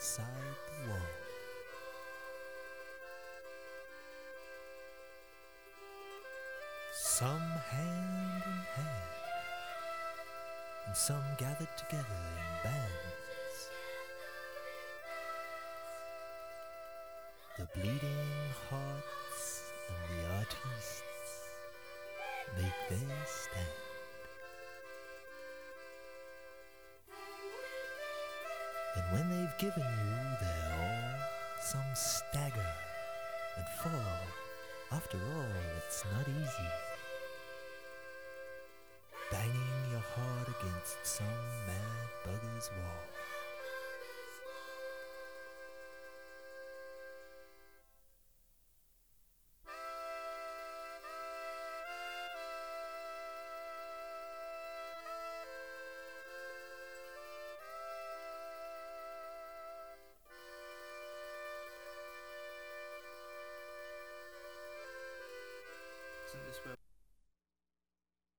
outside the wall. Some hand in hand, and some gathered together in bands. The bleeding hearts and the artists make their stand. And when they've given you their all, some stagger and fall. After all, it's not easy, banging your heart against some mad bugger's wall.